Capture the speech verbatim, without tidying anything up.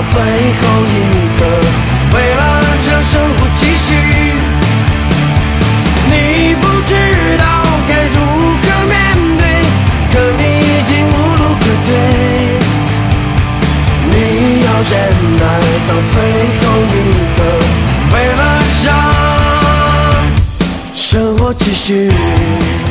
最后一刻，为了让生活继续。你不知道该如何面对，可你已经无路可退。你要忍耐到最后一刻，为了让生活继续。